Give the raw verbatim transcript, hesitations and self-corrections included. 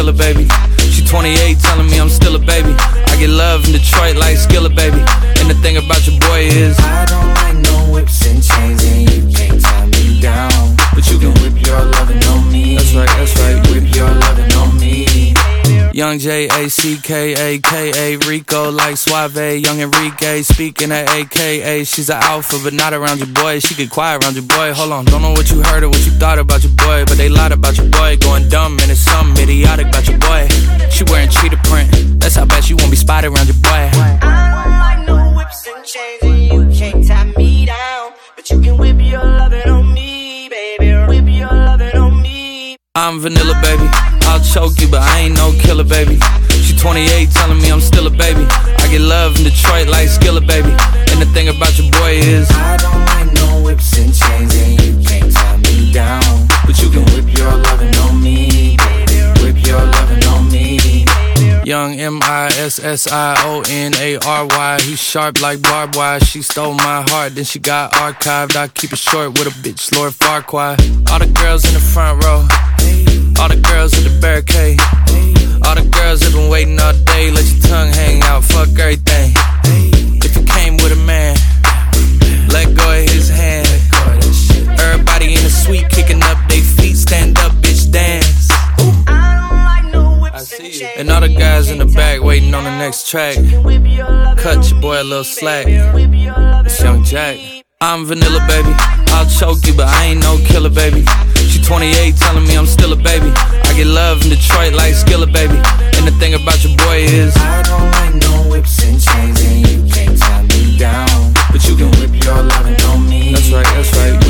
killer, baby. She twenty-eight, telling me I'm still a baby. I get love in Detroit like Skillet, baby. And the thing about your boy is I don't like no whips and chains, and you can't tie me down. But you can whip your lovin' on me. That's right, that's right. Whip your lovin' on me. Young J A C K A K A Rico like Suave. Young Enrique speaking at A K A. She's an alpha but not around your boy. She get quiet around your boy. Hold on, don't know what you heard or what you thought about your boy, but they lied about your boy. Going dumb and it's something idiotic about your boy. She wearing cheetah print, that's how bad she won't be spotted around your boy. I don't like no whips and chains, and you can't tie me down. But you can whip your lovin' on me, baby. Whip your lovin' on me. I'm vanilla, baby. I'll choke you, but I ain't no killer, baby. She twenty-eight, telling me I'm still a baby. I get love in Detroit like Skillet, baby. And the thing about your boy is I don't like no whips and chains, and you can't tie me down. But you can whip your lovin' on me, baby. Whip your lovin' on me. Young M I S S I O N A R Y. He sharp like barbed wire. She stole my heart, then she got archived. I keep it short with a bitch, Lord Farquaad. All the girls in the front row, all the girls at the barricade, all the girls that been waiting all day. Let your tongue hang out, fuck everything. If you came with a man, let go of his hand. Everybody in the suite kicking up they feet. Stand up, bitch, dance. And all the guys in the back waiting on the next track. Cut your boy a little slack. It's Young Jack. I'm vanilla, baby. I'll choke you, but I ain't no killer, baby. She twenty-eight, telling me I'm still a baby. I get love in Detroit like Skillet, baby. And the thing about your boy is I don't like no whips and chains, and you can't tie me down. But you can whip your lovin' on me. That's right, that's right.